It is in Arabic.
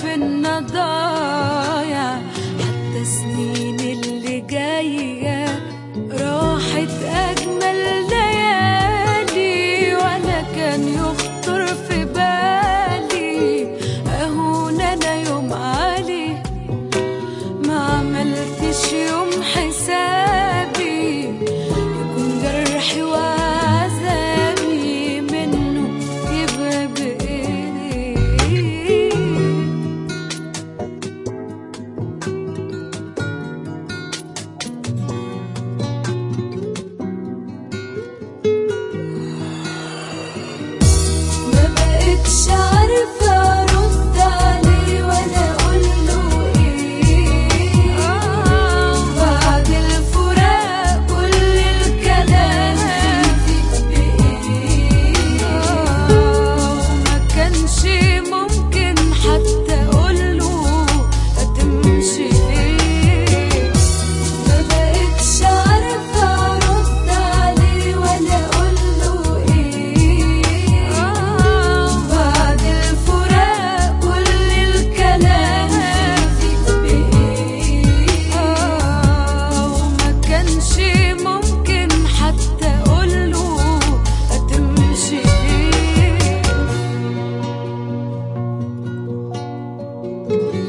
بينا ضايع، حتى سنين اللي جاية راحت أجمل ليالي، ولا كان يخطر في بالي أهون أنا يوم علي. ما عملتش يوم حسابي يكون جرحي وعذابي منه يبقى بإيدي. ما بقتش عارفة أرد عليه ولا أقوله إيه، بعد الفراق كل الكلام فيك بإيه. وما كانش ممكن حتى أقوله هتمشي ليه. ما بقتش عارفة أرد عليه ولا أقوله إيه، بعد الفراق كل الكلام فيك بإيه. وما كانش ممكن حتى أقوله هتمشي ليه.